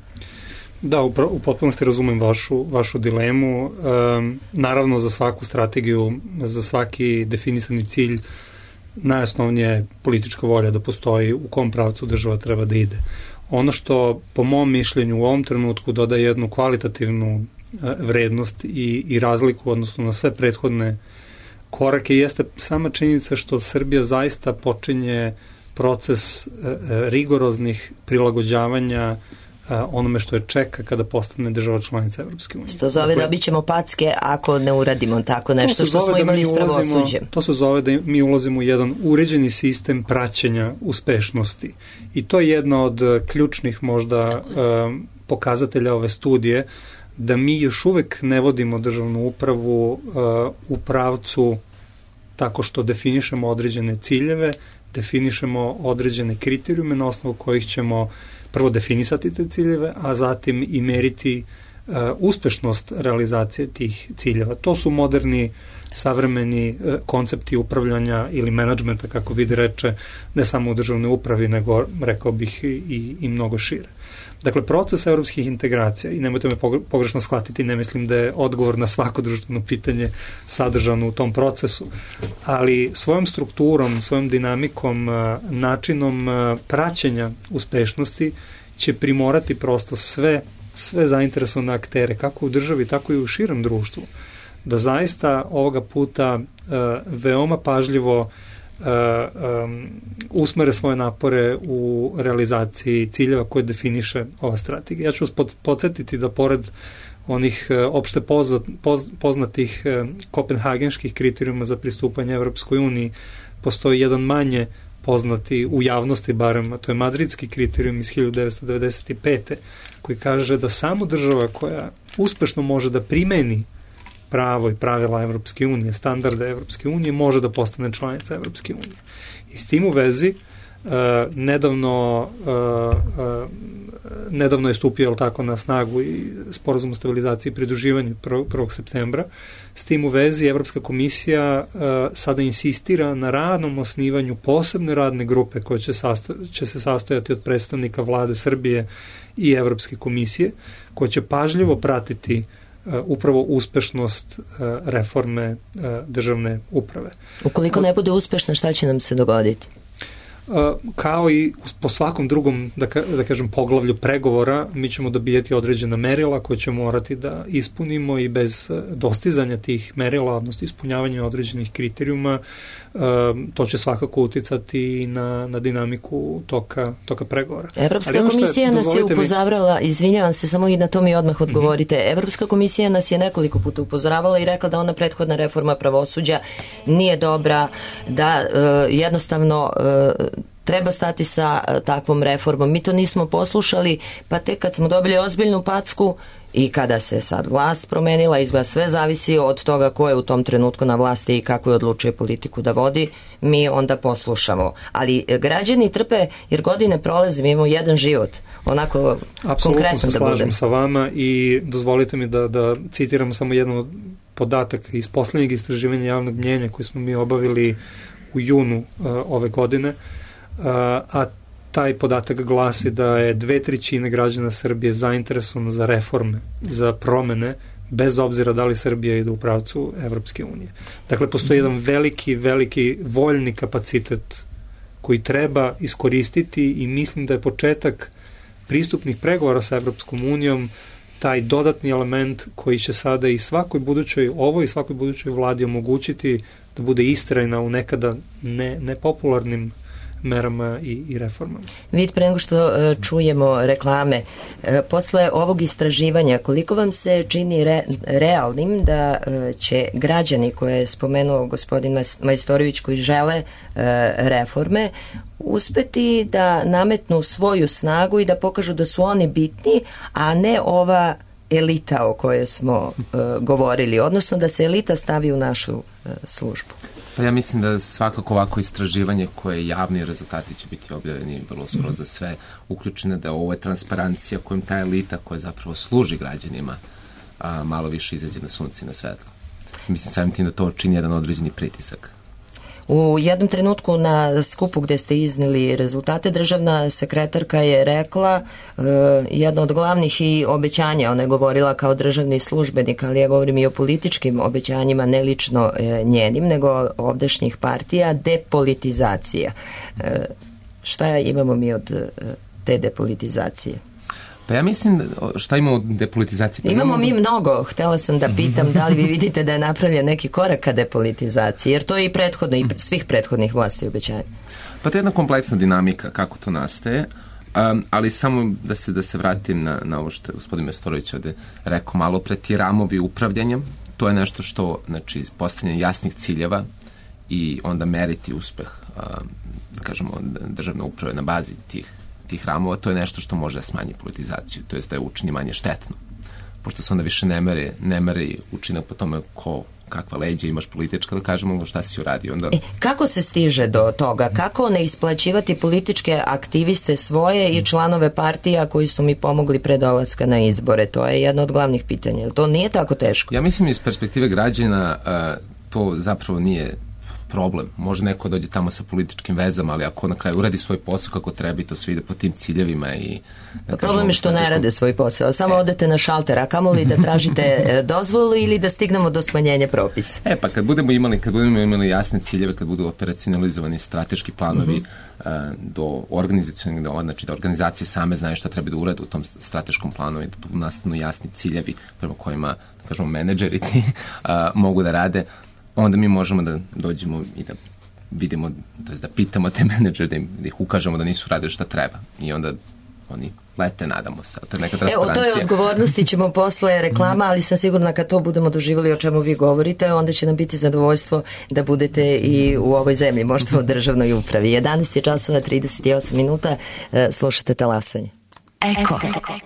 S6: Da, u, u potpunosti razumem vašu, vašu dilemu. Um, naravno, za svaku strategiju, za svaki definisani cilj, najosnovnija je politička volja da postoji u kom pravcu država treba da ide. Ono što, po mom mišljenju, u ovom trenutku dodaje jednu kvalitativnu vrednost i, i razliku odnosno na sve prethodne korake jeste sama činjenica što Srbija zaista počinje proces rigoroznih prilagođavanja onome što je čeka kada postane država članica Evropske unije.
S2: Što zove dakle, dobit ćemo packe ako ne uradimo tako nešto što smo imali s pravosuđem.
S6: To se zove da mi ulazimo u jedan uređeni sistem praćenja uspešnosti. I to je jedna od ključnih možda um, pokazatelja ove studije, da mi još uvek ne vodimo državnu upravu uh, u pravcu tako što definišemo određene ciljeve, definišemo određene kriterijume na osnovu kojih ćemo prvo definisati te ciljeve, a zatim i meriti uh, uspešnost realizacije tih ciljeva. To su moderni, savremeni uh, koncepti upravljanja ili menadžmenta, kako vidi reče, ne samo u državnoj upravi, nego, rekao bih, i, i mnogo šire. Dakle, proces evropskih integracija, i nemojte me pogrešno shvatiti, ne mislim da je odgovor na svako društveno pitanje sadržano u tom procesu, ali svojom strukturom, svojom dinamikom, načinom praćenja uspešnosti će primorati prosto sve, sve zainteresovane aktere, kako u državi, tako i u širem društvu, da zaista ovoga puta veoma pažljivo Uh, um, usmere svoje napore u realizaciji ciljeva koje definiše ova strategija. Ja ću vas podsjetiti da pored onih uh, opšte poznat, poz, poznatih uh, kopenhagenških kriterijuma za pristupanje Evropskoj uniji, postoji jedan manje poznati u javnosti barem, a to je madridski kriterijum iz hiljadu devetsto devedeset pete koji kaže da samo država koja uspešno može da primeni pravo i pravila Evropske unije, standarde Evropske unije, može da postane članica Evropske unije. I s tim u vezi, uh, nedavno, uh, uh, nedavno je stupio tako na snagu i sporazum o stabilizaciji i pridruživanju prvog septembra. S tim u vezi Evropska komisija uh, sada insistira na radnom osnivanju posebne radne grupe koje će, sasto, će se sastojati od predstavnika vlade Srbije i Evropske komisije, koje će pažljivo pratiti Uh, upravo uspešnost uh, reforme uh, državne uprave.
S2: Ukoliko ne bude uspešna, šta će nam se dogoditi?
S6: Uh, kao i po svakom drugom, da, ka, da kažem, poglavlju pregovora, mi ćemo dobijati određena merila koje ćemo morati da ispunimo i bez dostizanja tih merila, odnosno ispunjavanja određenih kriterijuma, uh, to će svakako uticati na, na dinamiku toka, toka pregovora.
S2: Evropska komisija je, nas je upozoravala, mi... izvinjavam se, samo i na to mi odmah odgovorite, mm-hmm. Evropska komisija nas je nekoliko puta upozoravala i rekla da ona prethodna reforma pravosuđa nije dobra, da uh, jednostavno uh, treba stati sa takvom reformom. Mi to nismo poslušali, pa tek kad smo dobili ozbiljnu packu i kada se sad vlast promenila, izgleda sve zavisi od toga ko je u tom trenutku na vlasti i kako je odlučuje politiku da vodi, mi onda poslušamo. Ali građani trpe jer godine prolaze, mi imamo jedan život, onako
S6: apsolutno
S2: konkretno da budem.
S6: Apsolutno se slažem sa vama i dozvolite mi da, da citiram samo jedan od podataka iz poslednjeg istraživanja javnog mnjenja koji smo mi obavili u junu uh, ove godine, Uh, a taj podatak glasi da je dve trećine građana Srbije zainteresovano za reforme, za promene, bez obzira da li Srbija ide u pravcu Evropske unije. Dakle, postoji jedan veliki, veliki voljni kapacitet koji treba iskoristiti i mislim da je početak pristupnih pregovora sa Evropskom unijom taj dodatni element koji će sada i svakoj budućoj, ovoj i svakoj budućoj vladi omogućiti da bude istrajna u nekada ne, nepopularnim merama i, i reformama.
S2: Vid, pre nego što uh, čujemo reklame, uh, posle ovog istraživanja, koliko vam se čini re, realnim da uh, će građani koje je spomenuo gospodin Majstorović koji žele uh, reforme uspeti da nametnu svoju snagu i da pokažu da su oni bitni, a ne ova elita o kojoj smo uh, govorili, odnosno da se elita stavi u našu uh, službu?
S7: Pa ja mislim da svakako ovako istraživanje koje javni rezultati će biti objavljeni vrlo skoro za sve uključene, da ovo je transparencija kojom ta elita koja zapravo služi građanima a, malo više izađe na sunce i na svetlo. Mislim samim tim da to čini jedan određeni pritisak.
S2: U jednom trenutku na skupu gde ste iznili rezultate, državna sekretarka je rekla uh, jedno od glavnih i obećanja, ona je govorila kao državni službenik, ali ja govorim i o političkim obećanjima, ne lično uh, njenim, nego ovdašnjih partija, depolitizacija. Uh, šta imamo mi od uh, te depolitizacije?
S7: Pa ja mislim, šta imamo od depolitizacije? Pa
S2: imamo mi mnogo. Htela sam da pitam da li vi vidite da je napravljen neki korak ka depolitizaciji, jer to je i prethodno, i svih prethodnih vlasti obećanja.
S7: Pa to je jedna kompleksna dinamika kako to nastaje, um, ali samo da se, da se vratim na, na ovo što je gospodin Majstorović ovde rekao malo pre, ti ramovi upravljanja, to je nešto što, znači, postavljanje jasnih ciljeva i onda meriti uspeh, um, da kažemo, državne uprave na bazi tih tih ramova, to je nešto što može da smanji politizaciju, to je da je učini manje štetno. Pošto se onda više ne mere, ne mere učinak po tome ko, kakva leđa imaš politička, da kažemo šta si uradio. Onda...
S2: E, kako se stiže do toga? Kako ne isplaćivati političke aktiviste svoje i članove partija koji su mi pomogli pre dolaska na izbore? To je jedno od glavnih pitanja. To nije tako teško?
S7: Ja mislim iz perspektive građana uh, to zapravo nije problem. Može neko dođe tamo sa političkim vezama, ali ako na kraju uradi svoj posao kako treba i to sve ide po tim ciljevima i...
S2: Da problem je što ne rade svoj posao. Samo e. odete na šalter, a kamo li da tražite dozvolu ili da stignemo do smanjenja propisa?
S7: E, pa kad budemo imali, kad budemo imali jasne ciljeve, kad budu operacionalizovani strateški planovi uh-huh. uh, do organizacionih dela, znači da organizacije same znaju šta treba da urade u tom strateškom planu i da nastanu jasni ciljevi prema kojima, da kažemo, menadžeri ti uh, mogu da rade, onda mi možemo da dođemo i da vidimo, to jest da pitamo te menadžere, da, da ih ukažemo da nisu radili šta treba. I onda oni lete, nadamo se. To je neka transparencija.
S2: Evo, to je odgovornosti ćemo posle reklama, ali sam sigurna kad to budemo doživjeli o čemu vi govorite, onda će nam biti zadovoljstvo da budete i u ovoj zemlji, možda u državnoj upravi. jedanaest je časova, trideset osam minuta, slušate Talasanje.
S4: Eko.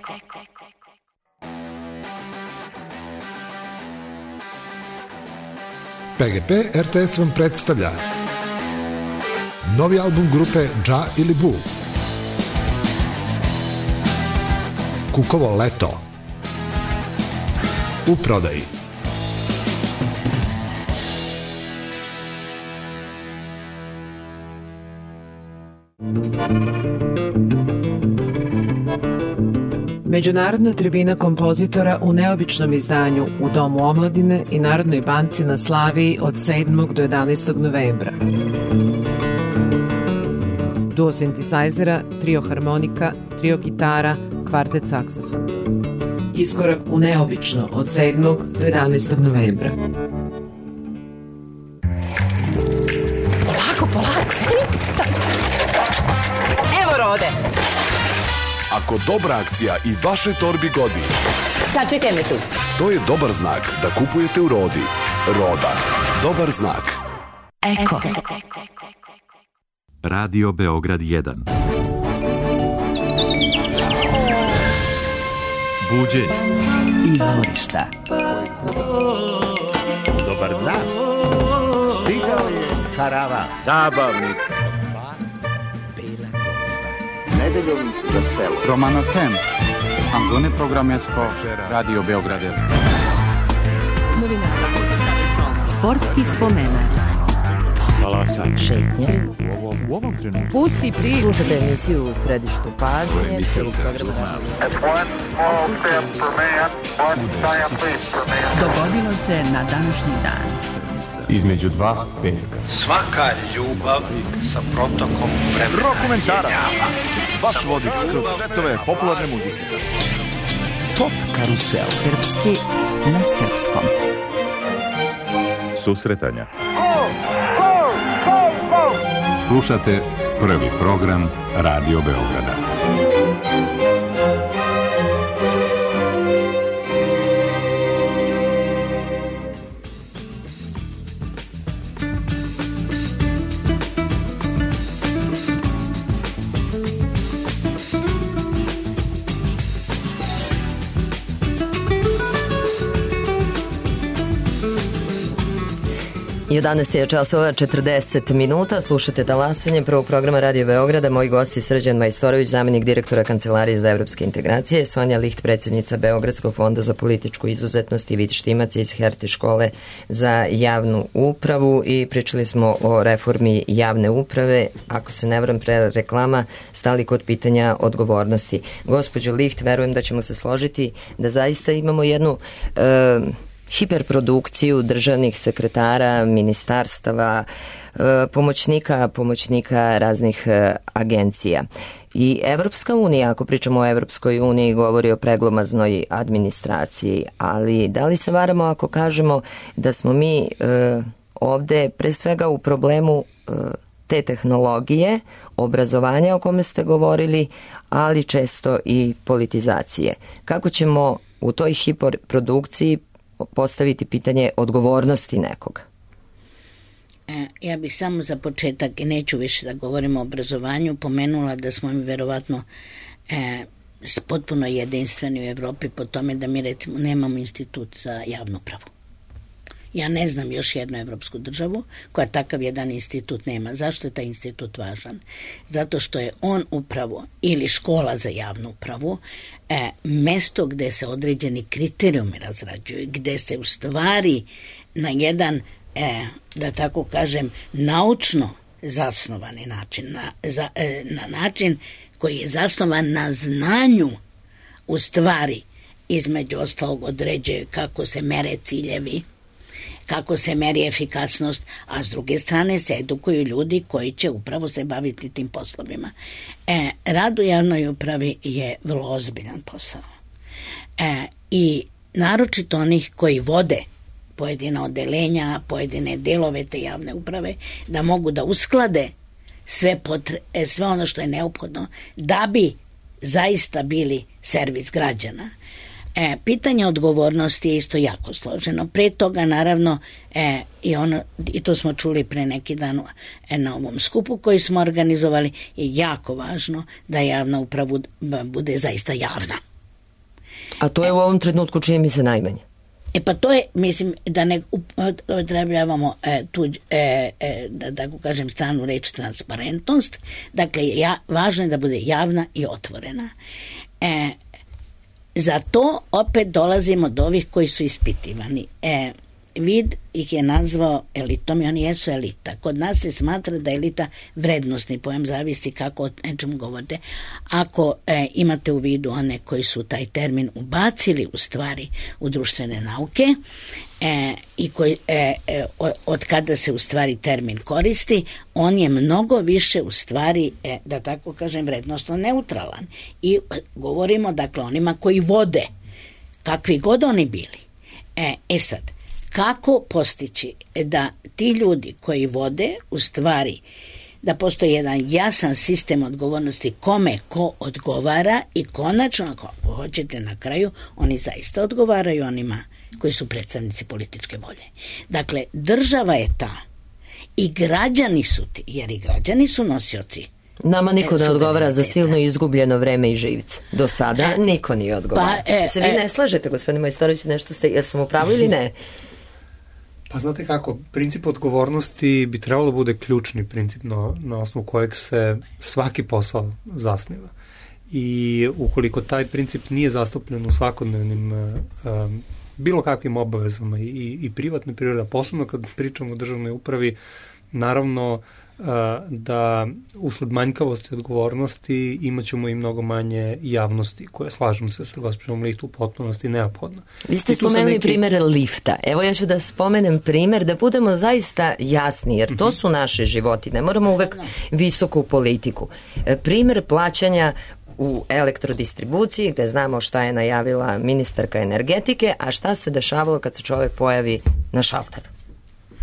S8: P G P R T S vam predstavlja novi album grupe Dža ili Bu, Kukovo leto, u prodaji.
S9: Međunarodna tribina kompozitora u neobičnom izdanju u Domu omladine i Narodnoj banci na Slaviji od sedmog do jedanaestog novembra. Duo sintisajzera, trio harmonika, trio gitara, kvartet saksofona. Iskorak u neobično od sedmog do jedanaestog novembra.
S4: Polako, polako. Evo Rode.
S10: Ako dobra akcija i vašoj torbi godi,
S4: sačekaj me tu.
S10: To je dobar znak da kupujete u Rodi. Roda. Dobar znak.
S4: Eko.
S1: Radio Beograd jedan. Buđenje.
S4: Izvorišta.
S11: Dobar dan. Stigao je karavan. Zabavnik. Nedeljom za selo.
S12: Romano Tem. Angone programesko. Radio Beograd.
S4: Novina. Sportski spomenak.
S1: Talasanje.
S2: Šetnje.
S11: U ovom trenutku.
S4: Pusti priču.
S2: Slušate emisiju u središtu pažnje.
S4: Dogodilo se na današnji dan.
S11: Između dva petka.
S13: Svaka ljubav sa protokom vremena.
S11: Rokomentarac. Vaš vodič kroz svetove popularne muzike. Top karusel.
S4: Srpski na srpskom.
S11: Susretanja.
S13: O!
S14: Slušate prvi program Radio Beograda.
S2: jedanaest je časova četrdeset minuta, slušate talasanje prvog programa Radio Beograda. Moji gosti Srđan Majstorović, zamenik direktora Kancelarije za evropske integracije, Sonja Licht, predsjednica Beogradskog fonda za političku izuzetnost i Vid Štimac iz Hertie škole za javnu upravu i pričali smo o reformi javne uprave. Ako se ne varam, pre reklama stali kod pitanja odgovornosti. Gospođo Licht, verujem da ćemo se složiti da zaista imamo jednu e, hiperprodukciju državnih sekretara, ministarstava, pomoćnika, pomoćnika raznih agencija. I Evropska unija, ako pričamo o Evropskoj uniji, govori o preglomaznoj administraciji, ali da li se varamo ako kažemo da smo mi e, ovde pre svega u problemu e, te tehnologije, obrazovanja o kome ste govorili, ali često i politizacije. Kako ćemo u toj hiperprodukciji postaviti pitanje odgovornosti nekog?
S3: E, ja bih samo za početak, i neću više da govorim o obrazovanju, pomenula da smo mi verovatno e, potpuno jedinstveni u Evropi po tome da mi recimo nemamo institut za javnu pravu. Ja ne znam još jednu evropsku državu koja takav jedan institut nema. Zašto je taj institut važan? Zato što je on upravo, ili škola za javnu upravu, e, mesto gde se određeni kriterijumi razrađuju, gde se u stvari na jedan, e, da tako kažem, naučno zasnovani način, na, za, e, na način koji je zasnovan na znanju, u stvari između ostalog određuje kako se mere ciljevi, kako se meri efikasnost, a s druge strane se edukuju ljudi koji će upravo se baviti tim poslovima. E, rad u javnoj upravi je vrlo ozbiljan posao. E, I naročito onih koji vode pojedina odelenja, pojedine delove te javne uprave, da mogu da usklade sve, potre, sve ono što je neophodno da bi zaista bili servis građana. E, pitanje odgovornosti je isto jako složeno. Pre toga, naravno, e, i, ono, i to smo čuli pre neki dan e, na ovom skupu koji smo organizovali, je jako važno da javna uprava bude zaista javna.
S2: A to je e, u ovom trenutku čini mi se najmanje.
S3: E pa to je, mislim, da ne upotrebljavamo e, tu, e, e, da tako kažem, stranu reč transparentnost. Dakle, ja, važno je da bude javna i otvorena. E, Za to opet dolazimo do ovih koji su ispitivani. E, Vid ih je nazvao elitom i oni jesu elita. Kod nas se smatra da je elita vrednostni pojam, zavisi kako o nečemu govorite. Ako e, imate u vidu one koji su taj termin ubacili u stvari u društvene nauke, E, i koji, e, e, od kada se u stvari termin koristi, on je mnogo više u stvari, e, da tako kažem, vrednostno neutralan. I govorimo dakle onima koji vode, kakvi god oni bili. E, e sad, kako postići da ti ljudi koji vode u stvari da postoji jedan jasan sistem odgovornosti kome ko odgovara i konačno, ako hoćete na kraju, oni zaista odgovaraju onima koji su predstavnici političke volje. Dakle, država je ta i građani su ti, jer i građani su nosioci.
S2: Nama niko ne odgovara za silno izgubljeno vreme i živce. Do sada e, niko nije odgovara. Pa, e, Se vi e, ne slažete, gospodine Majstorović, nešto ste, jel sam u pravu ili ne?
S6: Pa znate kako, princip odgovornosti bi trebalo bude ključni princip na, na osnovu kojeg se svaki posao zasniva. I ukoliko taj princip nije zastupljen u svakodnevnim um, bilo kakvim obavezama i, i privatne prirode, posebno kad pričamo o državnoj upravi, naravno da usled manjkavosti odgovornosti imat ćemo i mnogo manje javnosti, koje, slažem se sa gospođom Licht, u potpunosti neophodno.
S2: Vi ste spomenuli neki... primjer lifta. Evo ja ću da spomenem primjer da budemo zaista jasni, jer to su naši životi. Ne moramo uvek visoku politiku. Primjer plaćanja u elektrodistribuciji, gde znamo šta je najavila ministarka energetike, a šta se dešavalo kad se čovjek pojavi na šalteru.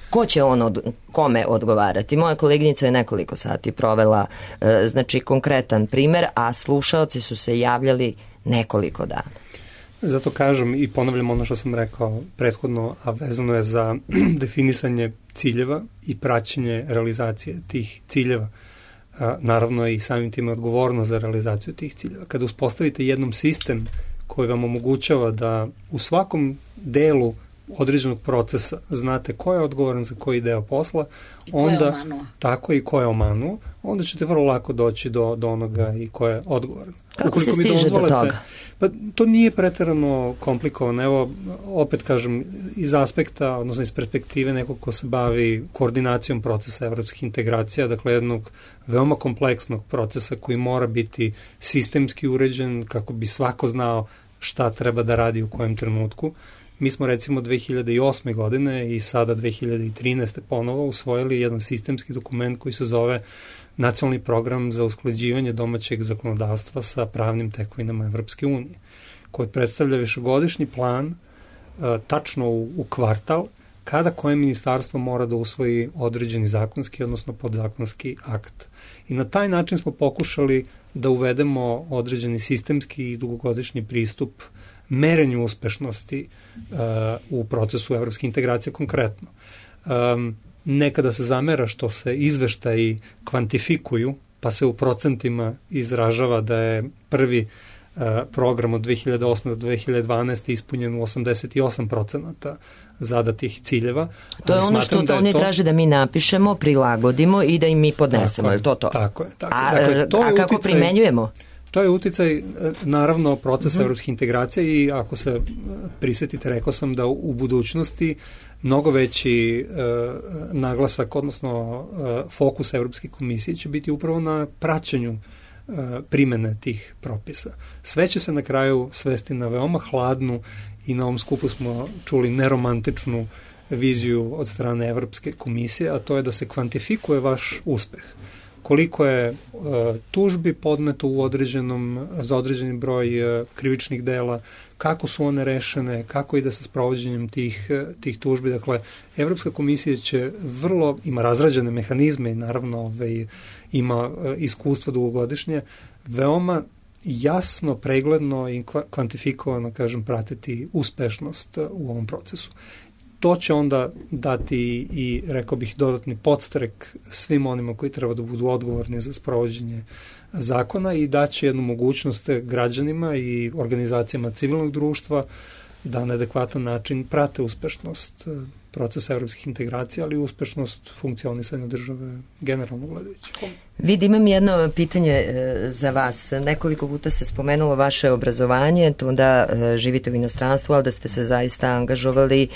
S2: ko će on od, kome odgovarati? Moja koleginica je nekoliko sati provela e, znači konkretan primer, a slušaoci su se javljali nekoliko dana.
S6: Zato kažem i ponavljam ono što sam rekao prethodno, a vezano je za definisanje ciljeva i praćenje realizacije tih ciljeva. A, naravno i samim tim je odgovornost za realizaciju tih ciljeva. Kada uspostavite jednom sistem koji vam omogućava da u svakom delu određenog procesa znate ko je odgovoran za koji deo posla, onda tako i ko je omanuo, onda ćete vrlo lako doći do, do onoga i ko je odgovoran.
S2: Kako ukoliko se stiže do toga?
S6: Pa to nije preterano komplikovano. Evo, opet kažem, iz aspekta, odnosno iz perspektive nekog ko se bavi koordinacijom procesa evropskih integracija, dakle jednog veoma kompleksnog procesa koji mora biti sistemski uređen kako bi svako znao šta treba da radi u kojem trenutku. Mi smo recimo dve hiljade osme godine i sada dve hiljade trinaeste ponovo usvojili jedan sistemski dokument koji se zove Nacionalni program za usklađivanje domaćeg zakonodavstva sa pravnim tekovinama Evropske unije, koji predstavlja višegodišnji plan uh, tačno u, u kvartal kada koje ministarstvo mora da usvoji određeni zakonski, odnosno podzakonski akt. I na taj način smo pokušali da uvedemo određeni sistemski i dugogodišnji pristup merenju uspešnosti uh, u procesu evropske integracije konkretno. Um, nekada se zamera što se izveštaji kvantifikuju, pa se u procentima izražava da je prvi uh, program od dve hiljade osme do dve hiljade dvanaeste ispunjen u osamdeset osam procenata zadatih ciljeva.
S2: To je ono što to oni to... traže da mi napišemo, prilagodimo i da im mi podnesemo.
S6: Tako
S2: je to to?
S6: Tako je. Tako.
S2: A,
S6: dakle, to
S2: a
S6: je
S2: kako
S6: uticaj...
S2: primenjujemo?
S6: To je uticaj, naravno, procesa uh-huh. evropskih integracija i ako se prisetite, rekao sam da u budućnosti mnogo veći e, naglasak, odnosno e, fokus Evropske komisije će biti upravo na praćenju e, primene tih propisa. Sve će se na kraju svesti na veoma hladnu i na ovom skupu smo čuli neromantičnu viziju od strane Evropske komisije, a to je da se kvantifikuje vaš uspeh. Koliko je uh, tužbi podneto u određenom, za određeni broj uh, krivičnih dela, kako su one rešene, kako ide sa sprovođenjem tih, uh, tih tužbi. Dakle, Evropska komisija će vrlo, ima razrađene mehanizme i naravno ovaj, ima uh, iskustvo dugogodišnje, veoma jasno, pregledno i kvantifikovano, kažem, pratiti uspešnost uh, u ovom procesu. To će onda dati i, rekao bih, dodatni podstrek svim onima koji treba da budu odgovorni za sprovođenje zakona i daće jednu mogućnost građanima i organizacijama civilnog društva da na adekvatan način prate uspešnost procesa evropskih integracija, ali i uspešnost funkcionisanja države generalno gledajući.
S2: Vidi, imam jedno pitanje za vas. Nekoliko puta se spomenulo vaše obrazovanje, to da živite u inostranstvu, ali da ste se zaista angažovali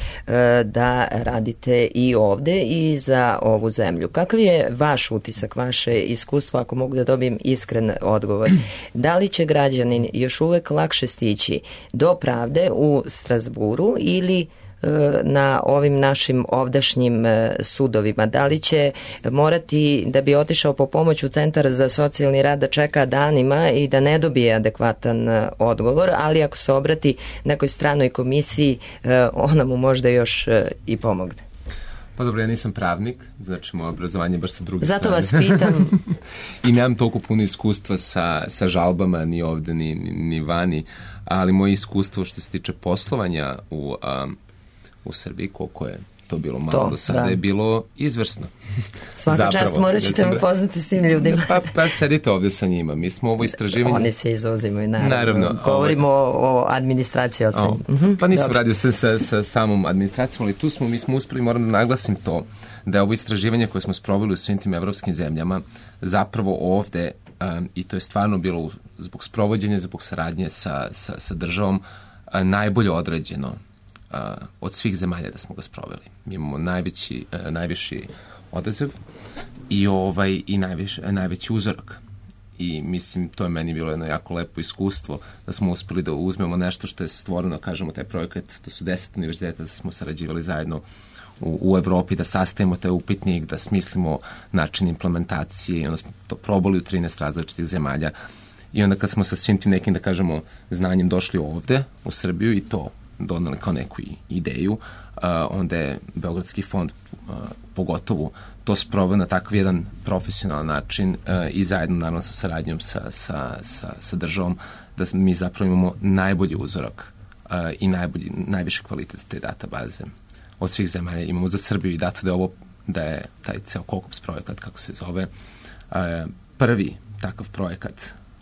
S2: da radite i ovde i za ovu zemlju. Kakav je vaš utisak, vaše iskustvo, ako mogu da dobijem iskren odgovor? Da li će građanin još uvek lakše stići do pravde u Strazburu ili na ovim našim ovdašnjim sudovima? Da li će morati da bi otišao po pomoć u Centar za socijalni rad da čeka danima i da ne dobije adekvatan odgovor, ali ako se obrati nekoj stranoj komisiji, ona mu možda još i pomogne?
S7: Pa dobro, ja nisam pravnik, znači moje obrazovanje je baš sa druge
S2: Zato
S7: strane.
S2: Zato vas pitam.
S7: I nemam toliko puno iskustva sa, sa žalbama, ni ovde, ni, ni, ni vani, ali moje iskustvo što se tiče poslovanja u um, u Srbiji, koliko je to bilo malo to, do sada, da. Je bilo izvrsno.
S2: Svaka čast, morat ćete me poznati s tim ljudima.
S7: Pa, pa sedite ovdje sa njima. Mi smo ovo istraživanje...
S2: Oni se izuzimaju, naravno.
S7: naravno
S2: Govorimo ovaj... o administraciji ostalim.
S7: Uh-huh. Pa nisam Dobre. radio sa, sa, sa samom administracijom, ali tu smo, mi smo uspeli, moram da naglasim to, da je ovo istraživanje koje smo sproveli u svim tim evropskim zemljama, zapravo ovde, um, i to je stvarno bilo zbog sprovođenja, zbog saradnje sa, sa, sa državom, uh, najbolje određeno Uh, od svih zemalja da smo ga sproveli. Mi imamo najveći, uh, najviši odaziv i, ovaj, i najviš, najveći uzorak. I mislim, to je meni bilo jedno jako lepo iskustvo da smo uspeli da uzmemo nešto što je stvoreno, kažemo, taj projekat, to su deset univerziteta da smo sarađivali zajedno u, u Evropi, da sastavimo taj upitnik, da smislimo način implementacije i onda smo to probali u trinaest različitih zemalja. I onda kad smo sa svim tim nekim, da kažemo, znanjem došli ovde u Srbiju i to doneli kao neku ideju, uh, onda je Beogradski fond uh, pogotovo to sproveo na takav jedan profesionalan način uh, i zajedno naravno sa saradnjom sa, sa, sa, sa državom, da mi zapravo imamo najbolji uzorak uh, i najbolji, najviše kvalitet te databaze od svih zemalja. Imamo za Srbiju i dato da je ovo, da je taj ceo Kokops projekat, kako se zove, uh, prvi takav projekat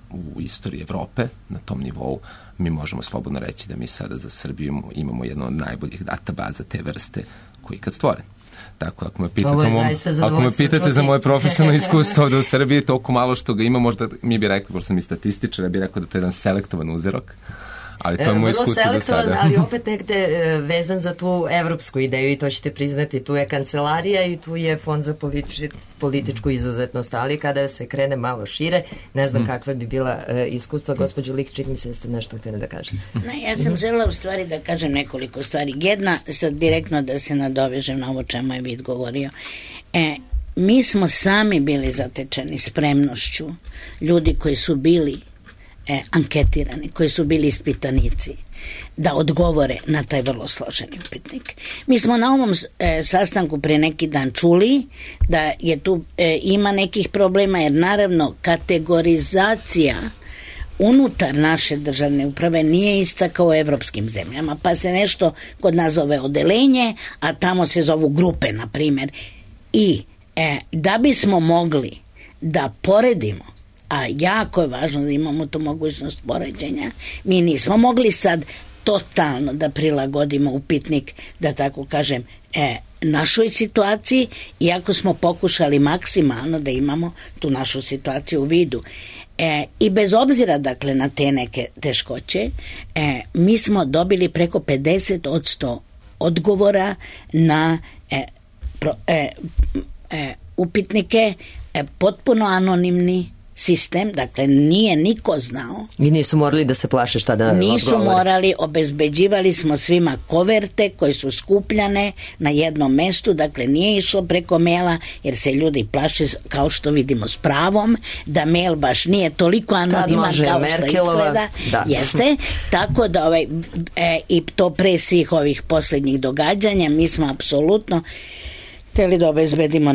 S7: u istoriji Evrope na tom nivou. Mi možemo slobodno reći da mi sada za Srbiju imamo jednu od najboljih databaza te vrste koji kad stvoren. Tako, ako me pitate, mom, ako me pitate za moje profesionalno iskustvo ovde u Srbiji, toliko malo što ga ima, možda mi bi rekli, pošto sam i statističar, ja bih rekao da to je jedan selektovan uzorak, ali to je moje iskustvo do sada.
S2: Ali opet negde vezan za tu evropsku ideju i to ćete priznati, tu je kancelarija i tu je fond za politič, političku izuzetnost, ali kada se krene malo šire, ne znam mm. kakva bi bila uh, iskustva. Gospođo Likić, mi se ste nešto htjeli da kažete.
S3: Ne, ja sam žela u stvari da kažem nekoliko stvari. Jedna, sad direktno da se nadovežem na ovo čemu je Vid govorio. E, mi smo sami bili zatečeni spremnošću ljudi koji su bili E, anketirani, koji su bili ispitanici, da odgovore na taj vrlo složeni upitnik. Mi smo na ovom e, sastanku pre neki dan čuli da je tu e, ima nekih problema, jer naravno kategorizacija unutar naše državne uprave nije ista kao u evropskim zemljama, pa se nešto kod nas zove odelenje, a tamo se zovu grupe, na primjer. I e, da bismo mogli da poredimo, a jako je važno da imamo tu mogućnost poređenja, mi nismo mogli sad totalno da prilagodimo upitnik, da tako kažem, e, našoj situaciji, iako smo pokušali maksimalno da imamo tu našu situaciju u vidu. E, I bez obzira, dakle, na te neke teškoće, e, mi smo dobili preko pedeset odsto odgovora na e, pro, e, e, upitnike, e, potpuno anonimni sistem, dakle nije niko znao.
S2: I nisu morali da se plaše šta da odgovore.
S3: Nisu morali, obezbeđivali smo svima koverte koje su skupljane na jednom mestu, dakle nije išlo preko maila, jer se ljudi plaše, kao što vidimo s pravom, da mail baš nije toliko anoniman kao što izgleda. Da. Jeste, tako da ovaj, e, i to pre svih ovih posljednjih događanja, mi smo apsolutno htjeli da obezbedimo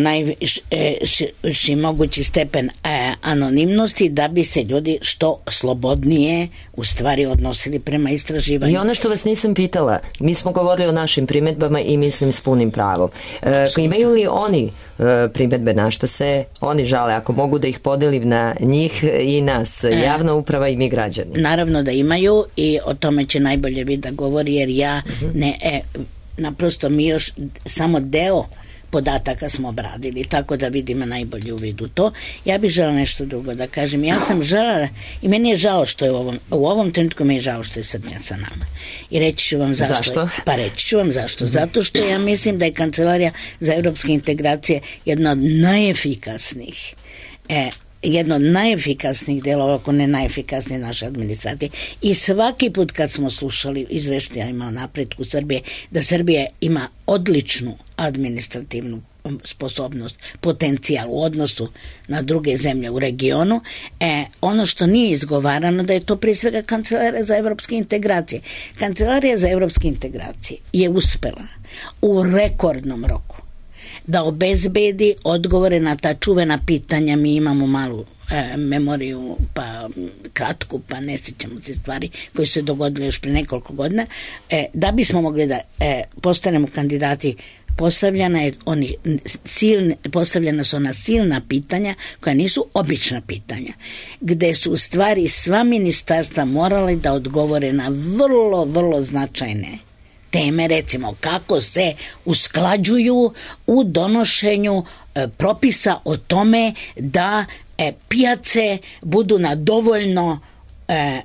S3: najviši mogući stepen e, anonimnosti, da bi se ljudi što slobodnije u stvari odnosili prema istraživanju.
S2: I ono što vas nisam pitala, mi smo govorili o našim primjedbama i mislim s punim pravom. E, imaju li oni e, primjedbe, na što se oni žale, ako mogu da ih podelim na njih i nas, e, javna uprava i mi građani?
S3: Naravno da imaju i o tome će najbolje vi da govori, jer ja uh-huh. ne, e, naprosto mi još samo deo podataka smo obradili, tako da vidimo najbolje u vidu to. Ja bih žela nešto drugo da kažem. Ja sam žela, i meni je žao što je u ovom, u ovom trenutku mi je žao što je Srđan sa nama. I reći ću vam zašto.
S2: Zašto?
S3: Pa reći ću vam zašto. Zato što ja mislim da je Kancelarija za evropske integracije jedna od najefikasnijih e, jedno od najefikasnijih delova, ako ne najefikasnije naše administracije. I svaki put kad smo slušali izveštajima o napretku Srbije, da Srbija ima odličnu administrativnu sposobnost, potencijal u odnosu na druge zemlje u regionu, e, ono što nije izgovarano da je to prije svega Kancelarija za evropske integracije. Kancelarija za evropske integracije je uspela u rekordnom roku da obezbedi odgovore na ta čuvena pitanja. Mi imamo malu e, memoriju, pa kratku, pa ne sjećamo se stvari koje su se dogodile još pre nekoliko godina. E, da bismo mogli da e, postanemo kandidati, postavljena je oni silne, postavljena su ona silna pitanja koja nisu obična pitanja, gde su u stvari sva ministarstva morali da odgovore na vrlo, vrlo značajne teme, recimo kako se usklađuju u donošenju e, propisa o tome da e, pijace budu na dovoljno e,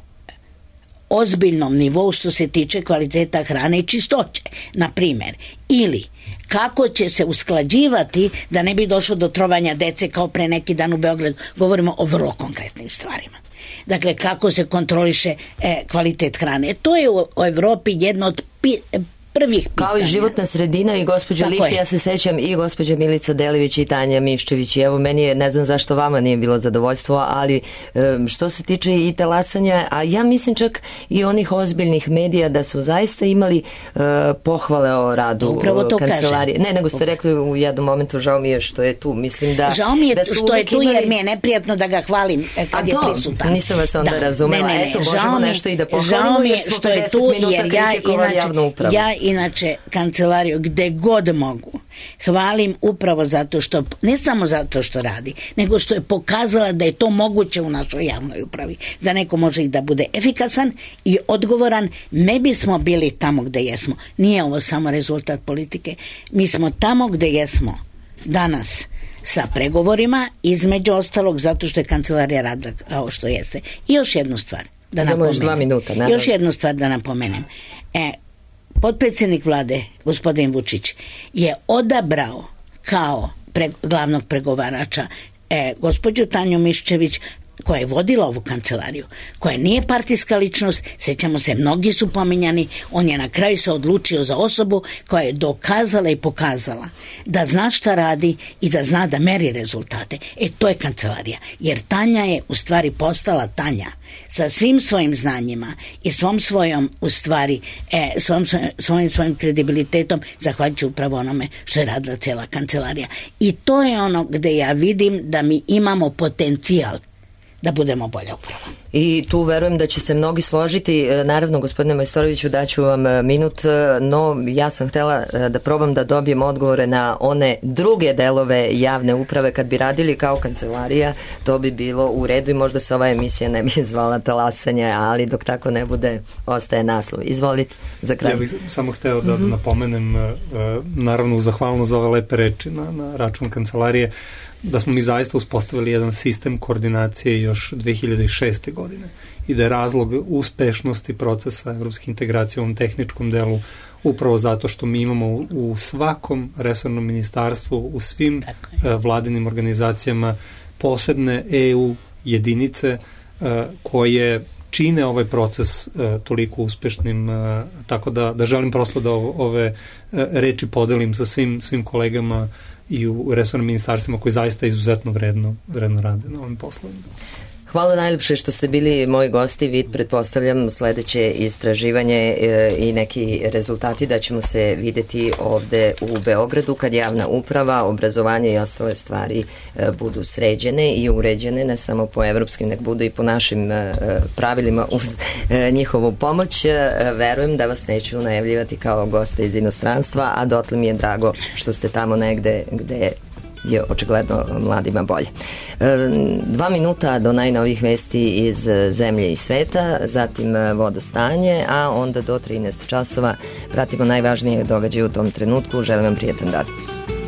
S3: ozbiljnom nivou što se tiče kvaliteta hrane i čistoće, na primjer. Ili kako će se usklađivati da ne bi došlo do trovanja dece kao pre neki dan u Beogradu. Govorimo o vrlo konkretnim stvarima. Dakle, kako se kontroliše e, kvalitet hrane. To je u, u Evropi jedno od pi, prvih pitanja.
S2: Kao i životna sredina i gospođa Lihti, ja se sećam i gospođa Milica Delivić i Tanja Miščević. I evo, meni je, ne znam zašto vama nije bilo zadovoljstvo, ali što se tiče i talasanja, a ja mislim čak i onih ozbiljnih medija da su zaista imali uh, pohvale o radu
S3: Upravo to
S2: kancelarije.
S3: kažem.
S2: Ne, nego ste rekli u jednom momentu, žao mi je što je tu. Mislim da,
S3: žao mi je
S2: da
S3: što je tu imali... jer mi je neprijatno da ga hvalim kad je prisutan.
S2: Nisam vas onda
S3: da,
S2: razumela.
S3: Ne, ne, ne.
S2: Eto, možemo
S3: mi,
S2: nešto i da pohvalimo.
S3: Žao mi je
S2: jer
S3: što je tu, jer ja inače,
S2: ja
S3: inače kancelariju gde god mogu hvalim upravo zato što, ne samo zato što radi, nego što je pokazala da je to moguće u našoj javnoj upravi, da neko može i da bude efikasan i odgovoran. Ne bismo bili tamo gde jesmo. Nije ovo samo rezultat politike. Mi smo tamo gde jesmo danas sa pregovorima, između ostalog zato što je kancelarija radila kao što jeste. I još jednu stvar da napomenem.
S2: Dva minuta,
S3: još jednu stvar da napomenem. E, potpredsjednik vlade, gospodin Vučić, je odabrao kao pre, glavnog pregovarača e, gospođu Tanju Miščević, koja je vodila ovu kancelariju, koja nije partijska ličnost, sećamo se, mnogi su pominjani, on je na kraju se odlučio za osobu koja je dokazala i pokazala da zna šta radi i da zna da meri rezultate. E, to je kancelarija, jer Tanja je u stvari postala Tanja sa svim svojim znanjima i svom svojom, u stvari, e, svom, svojim, svojim kredibilitetom, zahvaljujući upravo onome što je radila cijela kancelarija. I to je ono gde ja vidim da mi imamo potencijal da budemo bolja uprava.
S2: I tu verujem da će se mnogi složiti. Naravno, gospodine Majstoroviću, daću vam minut, no ja sam htela da probam da dobijem odgovore na one druge delove javne uprave. Kad bi radili kao kancelarija, to bi bilo u redu i možda se ova emisija ne bi zvala talasanje, ali dok tako ne bude, ostaje naslov. Izvolite za kraj.
S6: Ja bih samo hteo da mm-hmm. napomenem, naravno, u zahvalnost za ove lepe reči na, na račun kancelarije, da smo mi zaista uspostavili jedan sistem koordinacije još dve hiljade šeste. godine i da je razlog uspešnosti procesa evropske integracije u ovom tehničkom delu upravo zato što mi imamo u, u svakom resornom ministarstvu, u svim uh, vladinim organizacijama posebne E U jedinice uh, koje čine ovaj proces uh, toliko uspešnim, uh, tako da, da želim prosto da ove uh, reči podelim sa svim, svim kolegama i u resornim ministarstvima koji zaista izuzetno vredno, vredno rade na ovim poslovima.
S2: Hvala najljepše što ste bili moji gosti. Vi, pretpostavljam, sledeće istraživanje e, i neki rezultati da ćemo se videti ovde u Beogradu kad javna uprava, obrazovanje i ostale stvari e, budu sređene i uređene, ne samo po evropskim, nek budu i po našim e, pravilima uz e, njihovu pomoć. E, verujem da vas neću najavljivati kao goste iz inostranstva, a dotle mi je drago što ste tamo negde gde je očigledno mladima bolje. Dva minuta do najnovih vesti iz zemlje i sveta, zatim vodostanje, a onda do trinaest časova pratimo najvažnije događaje u tom trenutku. Želim vam prijetan dan.